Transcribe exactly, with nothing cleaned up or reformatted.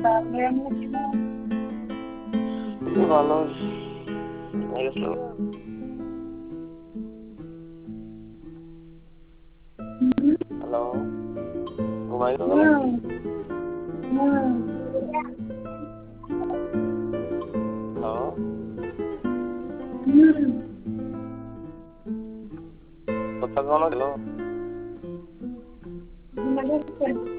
তাহলে আমি ছিল ভালো হ্যালো ঘুমাই তো গেল হুম হুম হ্যালো হুম কথা কখনো গেল ঘুমাতে